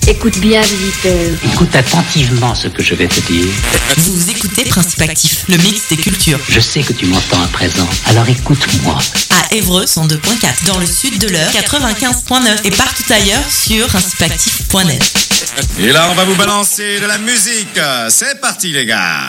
Écoute bien, visiteur. Écoute attentivement ce que je vais te dire. Vous écoutez Principe Actif, le mix des cultures. Je sais que tu m'entends à présent, alors écoute-moi. À Évreux, 102.4, dans le sud de l'heure, 95.9 et partout ailleurs sur principeactif.net. Et là, on va vous balancer de la musique. C'est parti, les gars.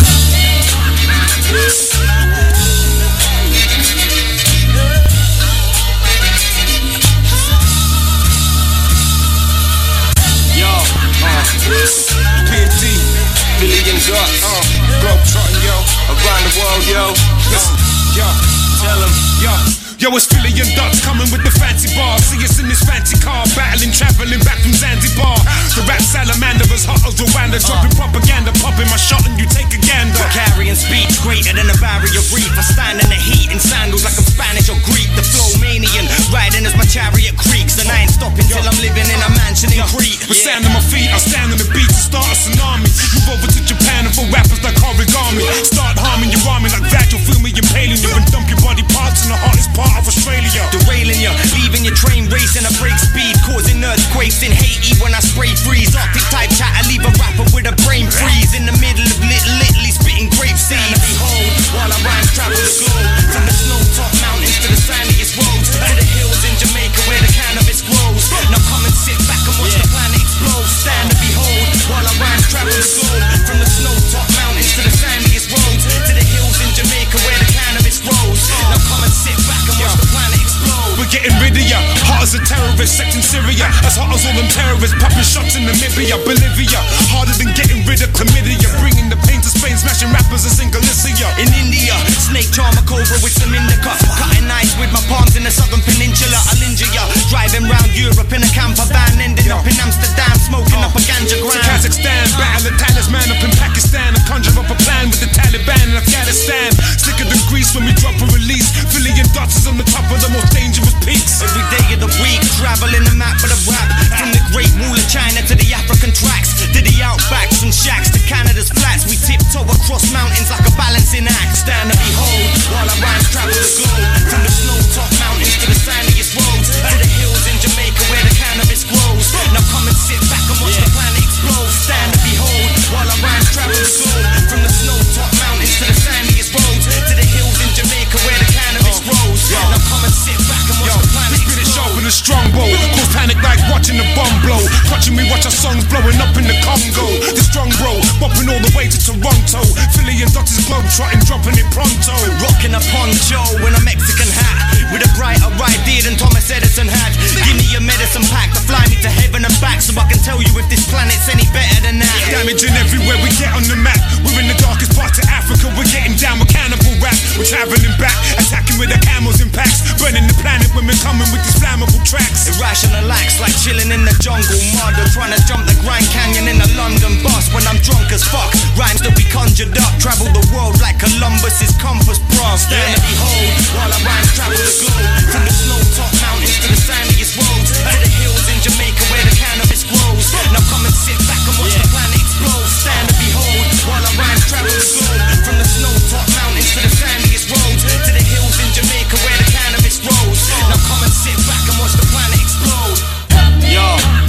PMD, billion dots, globe trotting, yo, around the world, yo. Listen, yo, tell them, yo. Yo, it's Philly and Dutch coming with the fancy bars. See us in this fancy car, battling, traveling back from Zanzibar. The rap salamander was hot as Rwanda, dropping propaganda, popping my shot and you take a gander. Carrying speech greater than a barrier reef. I stand in the heat in sandals like I'm Spanish or Greek. The flow manian, riding as my chariot creaks. And I ain't stopping till I'm living in a mansion in Crete. With sand on my feet, I stand on the beach and start a tsunami. Move over to Japan and for rappers like origami. Start harming your army like that, you'll feel me impaling you and dump your body parts in the hottest part of Australia. Derailing you, leaving your train racing at break speed, causing earthquakes in Haiti when I spray freeze. Arctic type chat, I leave a rapper with a brain freeze in the middle of Italy spitting grape seeds. And behold, while I rhymes travel the globe, from the snow-top mountains to the sandiest roads, to the hills in Jamaica where the cannabis grows. Now come and sit back and watch the planet explode. Stand and behold, while I rhymes travel the globe, from the snow-top mountains to the sandiest roads, to the hills in Jamaica where the cannabis grows. Now come and sit back and watch the planet explode. We're getting rid of ya, hot as a terrorist sect in Syria, as hot as all them terrorists popping shots in Namibia, Bolivia, harder than getting rid of chlamydia, bringing the pain to Spain, smashing rappers in St. Galicia. In India, snake charmer cobra with some indica, cutting ice with my palms in the southern peninsula. I'll injure ya, driving round Europe in a camper van, ending up in Amsterdam, smoking up a ganja gram. To Kazakhstan, battle the talisman up in Pakistan, and conjure up a plan with the Taliban in Afghanistan. Slicker than grease when we drop a release, Philly and Dutch is on the top of the most dangerous peaks. Every day of the week, traveling the map of the rap, from the Great Wall of China to the African tracks, to the outbacks and shacks to Canada's flats. We tiptoe across mountains like a balancing act. Stand and behold, while our rhymes travel the globe, from the snow-top mountains to the sandiest roads, to the hills in Jamaica where the cannabis grows. Now come and sit back and watch the planet explode. Stand and behold, while our rhymes travel the globe, from the snow-top mountains to the sandiest roads, to the hills in Jamaica where the cannabis grows. Now come and sit back and watch the planet explode. Sharp with a strongbow, cause panic like watching the bomb blow. Watching me watch our songs blowing up in the Congo. The strong bro, bopping all the way to Toronto. Philly and Dutch is globe trotting, dropping it pronto. Rocking a poncho in a Mexican hat, with a brighter idea than Thomas Edison had. Give me a medicine pack to fly me to heaven and back, so I can tell you if this planet's any better than that. Damaging everywhere we get on the map. We're in the darkest parts of Africa. We're getting down with cannibal rap. We're traveling back, attacking with the camels in packs, burning the planet when we're coming with these flammable tracks. Irrational acts like chilling in the jungle mud, or trying to jump the Grand Canyon in a London bus when I'm drunk as fuck. Rhymes that we conjured up, travel the world like Columbus's compass bras. Stand and behold, while our rhymes travel the globe, from the snow-top mountains to the sandiest roads, to the hills in Jamaica where the cannabis grows. Now come and sit back and watch the planet explode. Stand and behold, while our rhymes travel the globe, from the snow-top mountains to the sandiest roads, to the hills in Jamaica where the cannabis grows. Now come and sit back and watch the planet explode. Yo,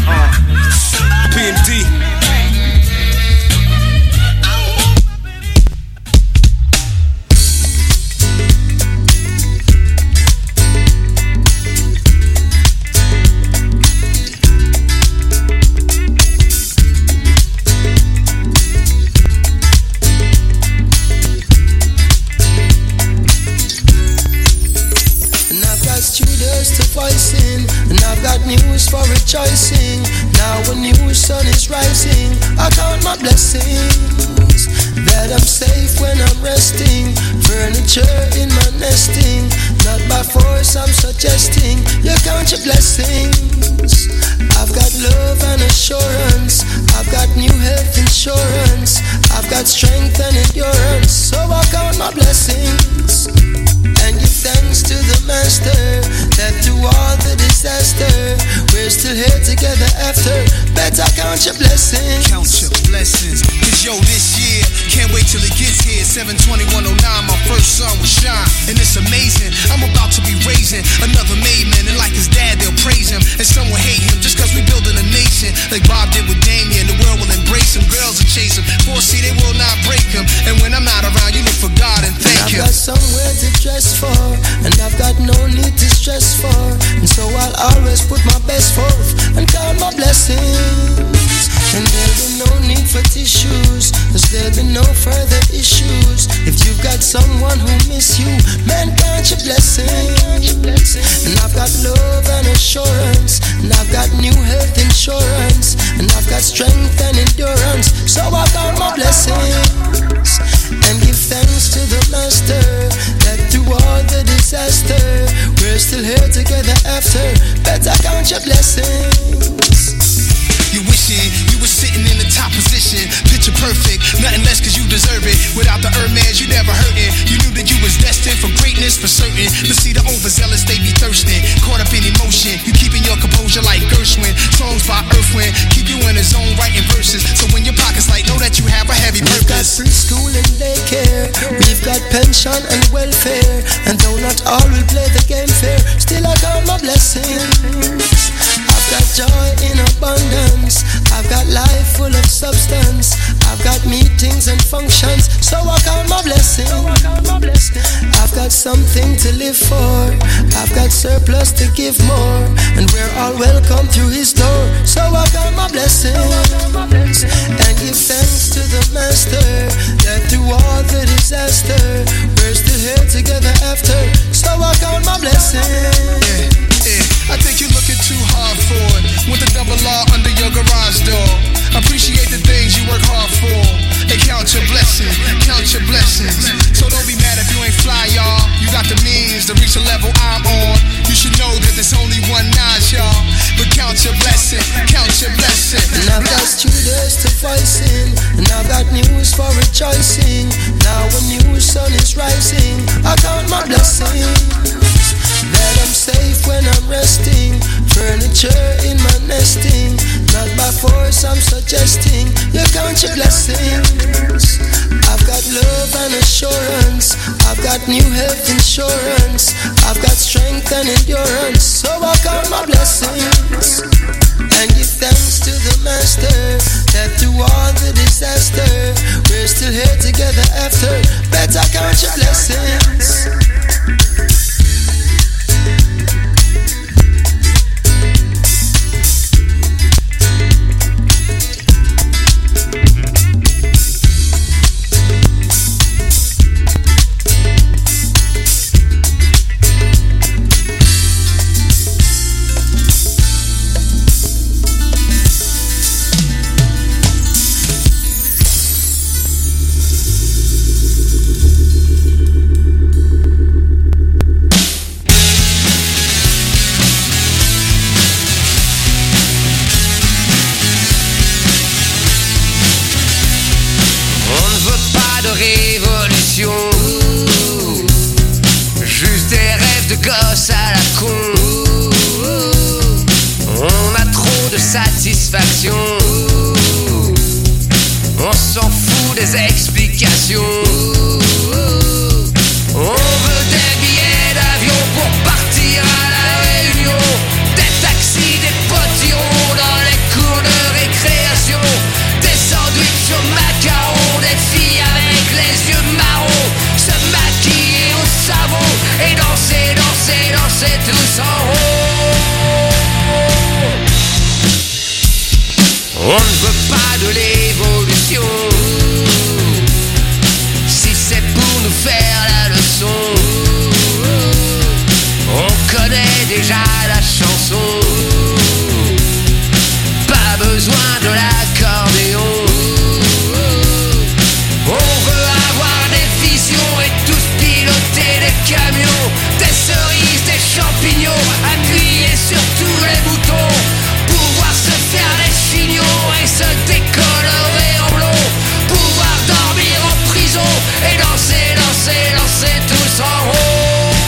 PMD. And I've got news for rejoicing. Now a new sun is rising. I count my blessings, that I'm safe when I'm resting. Furniture in my nesting, not by force I'm suggesting. You count your blessings. I've got love and assurance. I've got new health insurance. I've got strength and endurance. So I count my blessings and give thanks to the Master that through all the disaster we're still here together after. Better count your blessings. Count your blessings. Cause yo, this year, can't wait till it gets here. 7/21/09, my first son will shine. And it's amazing, I'm about to be raising another made man. And like his dad, they'll praise him. And some will hate him just cause we building a nation. Like Bob did with stress for. And so I'll always put my best forth and count my blessings. And there'll be no need for tissues, cause there'll be no further issues. If you've got someone who miss you, man, count your blessings. And I've got love and assurance, and I've got new health insurance, and I've got strength and endurance. So I count my blessings and give thanks to the Master that through all the disaster, we're still here together after. Better count your blessings. You wishing you were sitting in the top position, picture perfect, nothing less cause you deserve it. Without the Hermes you never hurting. You knew that you was destined for greatness for certain. But see the overzealous, they be thirsting, caught up in emotion. You keeping your composure like Gershwin. Songs by Earth Wind keep you in the zone writing verses. So when your pocket's light, know that you have a heavy purpose. We've got free school and daycare, we've got pension and welfare. And though not all will play the game fair, still I count my blessings. I've got joy in abundance, I've got life full of substance, I've got meetings and functions, so I count my blessings. I've got something to live for, I've got surplus to give more, and we're all welcome through his door, so I count my blessings. And give thanks to the Master that through all the disaster, we're still here together after, so I count my blessings. I think you're looking too hard for it. With the double R under your garage door. Appreciate the things you work hard for. And count your blessings, count your blessings. So don't be mad if you ain't fly, y'all. You got the means to reach the level I'm on. You should know that there's only one notch, y'all. But count your blessing, count your blessing. And I've got students to voicing, and I've got news for rejoicing. Now a new sun is rising, I count my blessings. That I'm safe when I'm resting, furniture in my nesting. Not by force I'm suggesting, you count your blessings. I've got love and assurance, I've got new health insurance, I've got strength and endurance, so I count my blessings. And give thanks to the Master that through all the disaster, we're still here together after. Better count your blessings. Juste des rêves de gosse à la con. On a trop de satisfaction. On s'en fout des explications. On veut des billets d'avion pour partir à la Réunion, des taxis, des potirons dans les cours de récréation, des sandwichs au macaron, des filles avec les yeux marrons, se maquiller au savon et danser, danser, danser tous en rond. On ne veut pas de l'évolution si c'est pour nous faire la leçon. On connaît déjà la chanson, pas besoin de l'accordéon. On veut avoir des visions et tous piloter des camions, des cerises, des champignons, appuyer sur tous les boutons, pouvoir se faire des chignons et se décolorer en blond, pouvoir dormir en prison et danser, danser, danser tous en rond.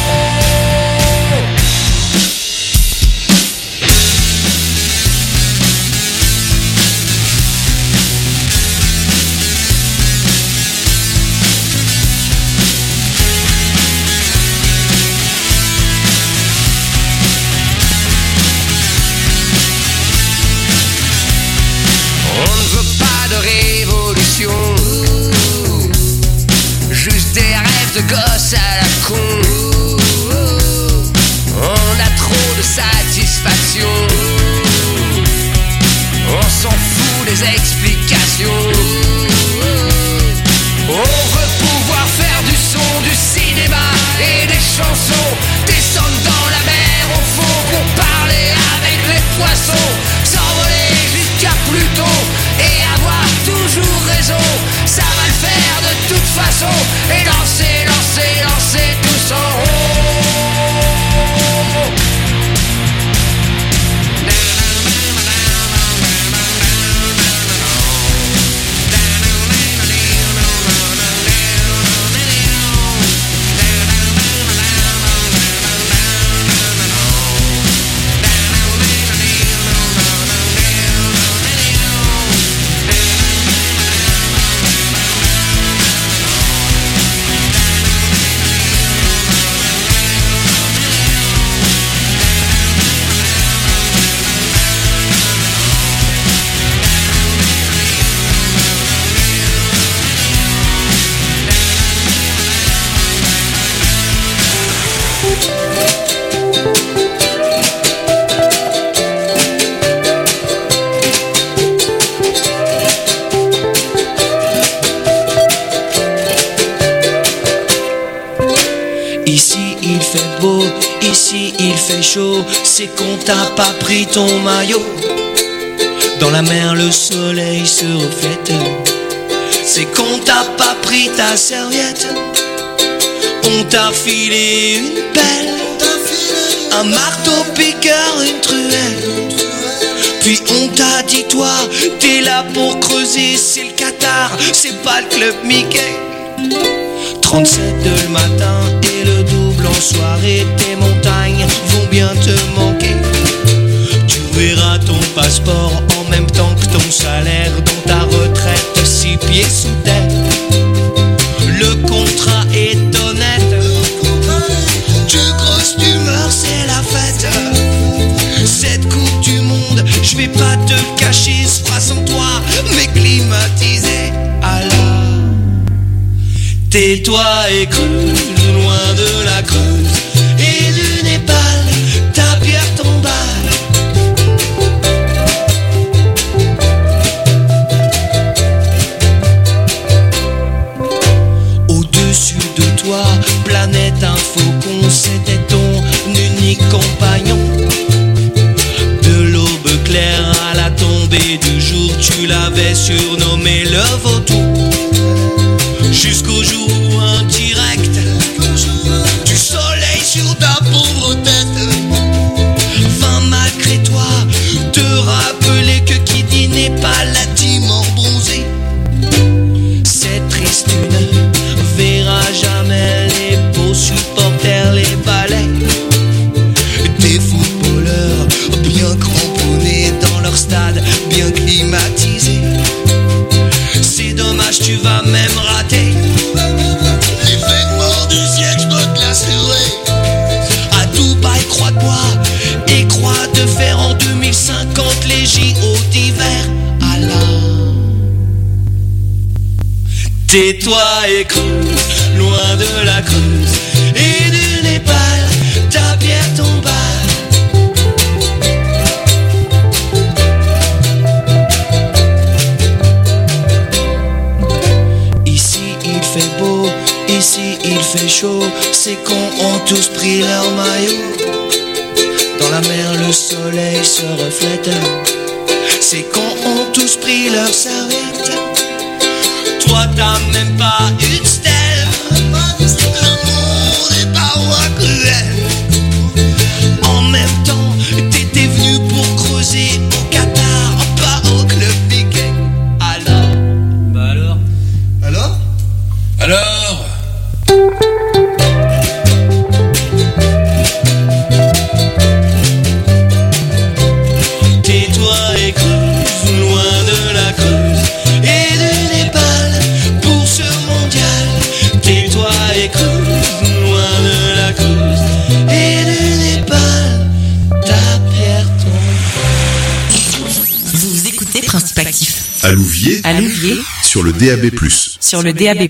On ne veut pas de révolution, juste des rêves de gosse à la con. On satisfaction. On s'en fout des explications. On veut pouvoir faire du son, du cinéma et des chansons. Descendre dans la mer au fond pour parler avec les poissons. S'envoler jusqu'à Pluton et avoir toujours raison. Ça va le faire de toute façon. Et danser, danser, danser tous en haut. Ici il fait chaud, c'est qu'on t'a pas pris ton maillot. Dans la mer le soleil se reflète. C'est qu'on t'a pas pris ta serviette. On t'a filé une pelle, un marteau piqueur, une truelle. Puis on t'a dit toi, t'es là pour creuser, c'est le Qatar, c'est pas le club Mickey. 37 le matin et le double en soirée, tes montagnes vont bien te manquer. Tu verras ton passeport en même temps que ton salaire dans ta retraite, 6 pieds sous terre. Le contrat est honnête, tu grosses, tu meurs, c'est la fête. Cette coupe du monde, je vais pas te le cacher, se fera sans toi, mais climatisé. Alors tais-toi et creuse, loin de la Creuse et du Népal, ta pierre tombale. Au-dessus de toi, planète un faucon, c'était ton unique compagnon. De l'aube claire à la tombée du jour, tu l'avais surnommé le vautour. Jusqu'au jour où un direct du soleil sur ta pauvre tête vint malgré toi te rappeler que qui dit n'est pas la dit mort bronzée. C'est triste, tu ne verras jamais les beaux supporters, les balais, des footballeurs bien cramponnés dans leur stade bien climatisé. C'est dommage, tu vas même rater l'événement du siècle, je peux te l'assurer. À Dubaï, croix de bois et croix de fer en 2050, les JO d'hiver. Alors tais-toi et creuse, loin de la Creuse et du Népal, ta pierre tombale. Ici il fait chaud, ces cons ont tous pris leur maillot. Dans la mer le soleil se reflète. Ces cons ont tous pris leur serviette. Toi t'as même pas une stèle. Le monde est parfois cruel. En même temps t'étais venu pour creuser au Qatar, pas au club Mickey. Alors bah alors. Alors tais-toi et creuse, loin de la Creuse et du Népal pour ce mondial. Tais-toi et creuse, loin de la Creuse et du Népal, ta pierre tombe. Vous écoutez Principe Actif. À Louviers, sur le DAB+. Sur le DAB+.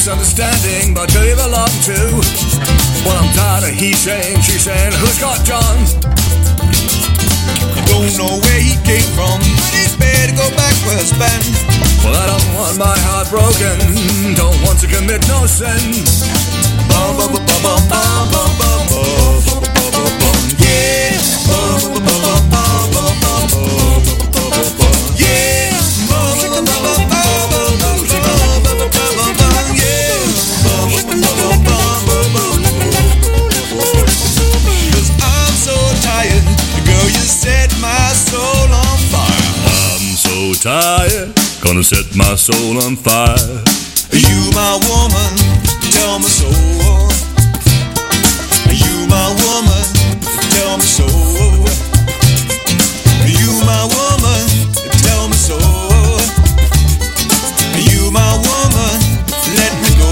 misunderstanding, but who you belong to? Well, I'm tired of he saying, she saying, who's got John? I don't know where he came from, but he's better go back where it's been. Well, I don't want my heart broken, don't want to commit no sin. Bum, bum, bum, bum, bum, bum, bum, bum, bum, bum, bum, yeah. Bum, bum, bum, bum, bum, bum, bum, bum, yeah. Bum, bum, bum, bum, bum, set my soul on fire. I'm so tired, gonna set my soul on fire. You my woman, tell me so. You my woman, tell me so. You my woman, tell me so. You my woman, let me go.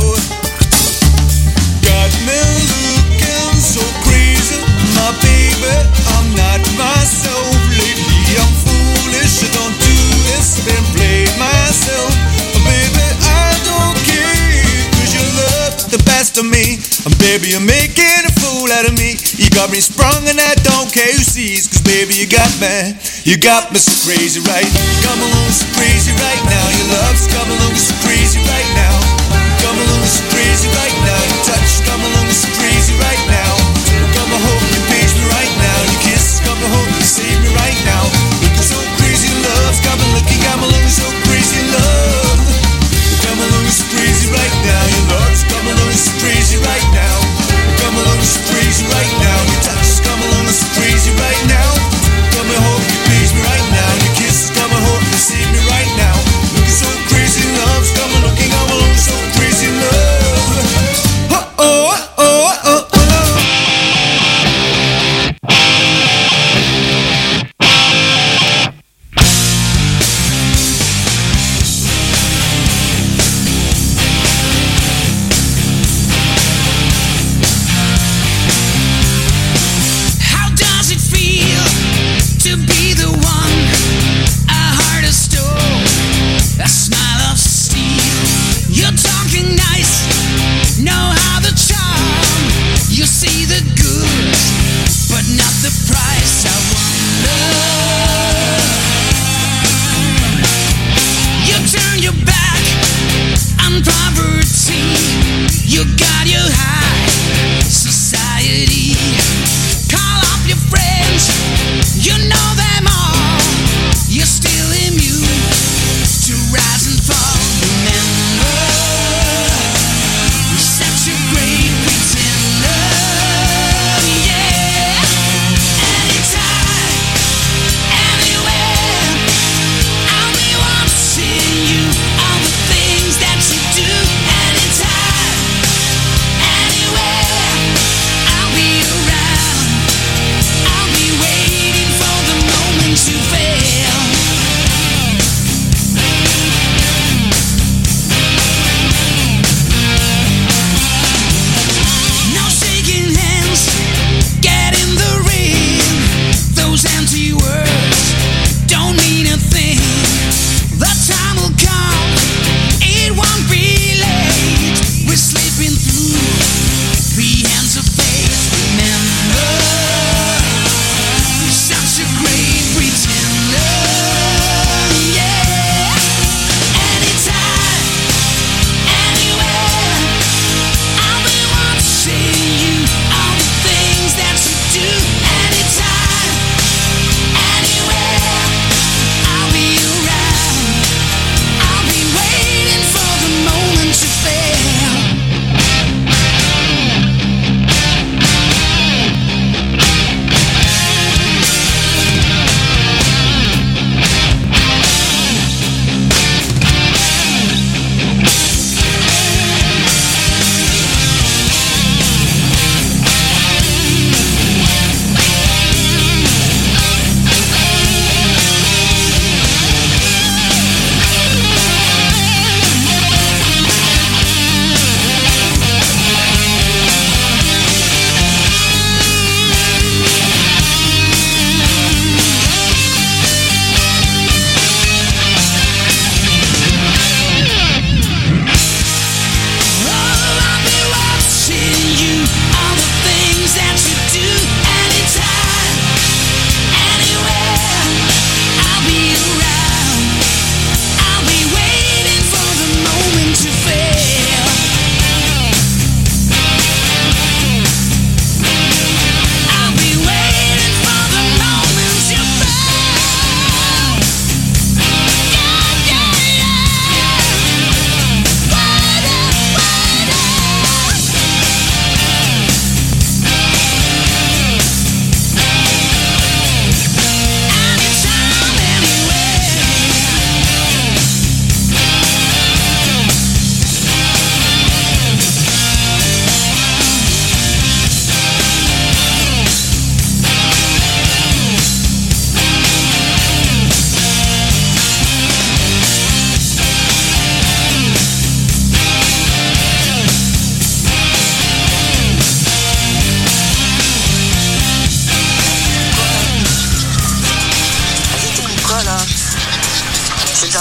Got me looking so crazy, my baby, I'm not myself lately. I'm foolish, I don't do this, been played myself. Baby, I don't care, 'cause you love the best of me. And baby, you're making a fool out of me. You got me sprung and I don't care who sees, 'cause baby, you got me so crazy right. Come along so crazy right now. Your love's come along so crazy right now. Come along so crazy right now. Your touch, come along so crazy right now. Come on home, you page me right now. Your kiss, come on home, you save me right now. Looking so crazy love, come along so crazy love. Come along so crazy right now. Your love's come along so crazy right now. Come along so crazy right now. Your touch, come along so crazy right now. Come on home, you page me right now. Your kiss, come on home, you save me right now.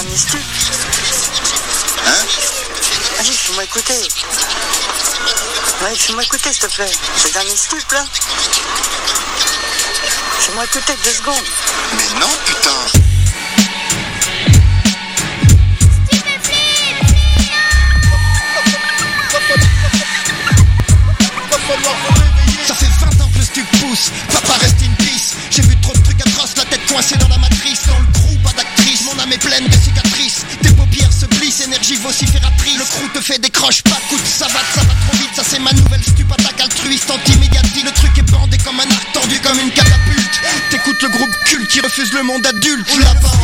dernier stup. Hein? Allez, fais-moi écouter. Ouais, fais-moi écouter, s'il te plaît. C'est le dernier stup, là. Fais-moi écouter 2 secondes. Mais non, putain. Ça fait 20 ans que le stup pousse, papa reste in peace. J'ai vu trop de trucs atroces, la tête coincée dans la matrice. Dans le crew, pas d'actrice, mon âme est pleine de cicatrices. Tes paupières se plissent, énergie vocifératrice. Le crew te fait des croches, pas coude, ça va trop vite. Ça c'est ma nouvelle stup, attaque altruiste, anti-médiatie. Le truc est bandé comme un arc, tordu comme une catapulte. T'écoutes le groupe culte qui refuse le monde adulte. On l'a pas